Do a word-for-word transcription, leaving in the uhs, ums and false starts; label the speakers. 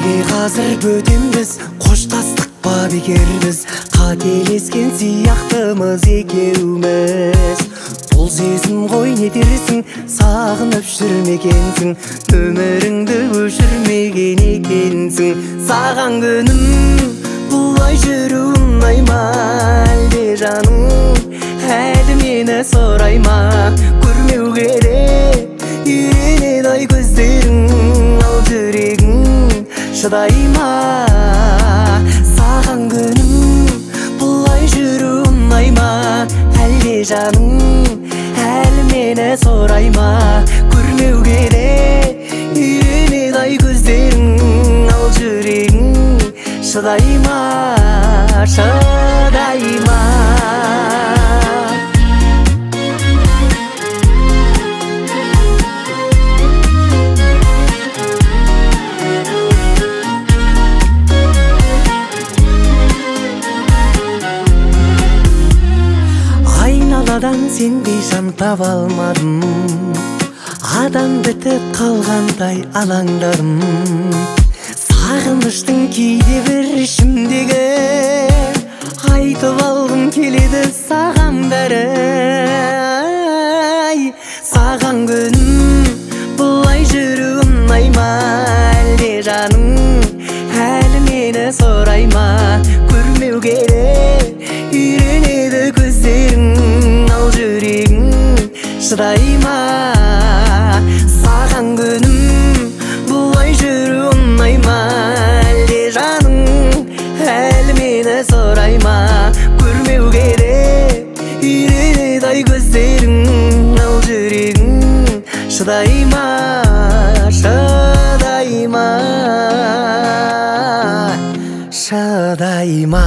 Speaker 1: неге қазір бөтенбіз, қоштастық па бекер біз, қателескен сияқтымыз екеуміз. Бұл сезім ғой не дерсің, сағынып жүрмегенсің, өміріңді өшірмеген екенсің. Саған күнім бұлай жүру ұнайма, әлде жаным әлі мені сұрайма. Көрмеу керек үйренеді ай көздерің, ал жүрегің шыдай ма? Саған күнім бұлай жүру ұнайма, әлде жаным әлі мені сұрайма. Көрмеу керек үйренеді ай көздерің, ал жүрегің шыдай ма, шыдай ма? Айналадан сендей жан таба алмадым, адам бітіп қалғандай алаңдадым. Сағыныштың кейде бір ішімдегі, айтып алғым келеді саған бәрі. Саған күнім бұлай жүру ұнайма, әлде жаным әлі мені сұрайма. Көрмеу керек үйренеді көздерің, ал жүрегің шыдай ма? Саған күнім бұлай жүру ұнайма, әлде жаным әлі мені сұрайма. Көрмеу керек үйренеді ай көздерің, ал жүрегің шыдай ма, шыдай ма, шыдай ма?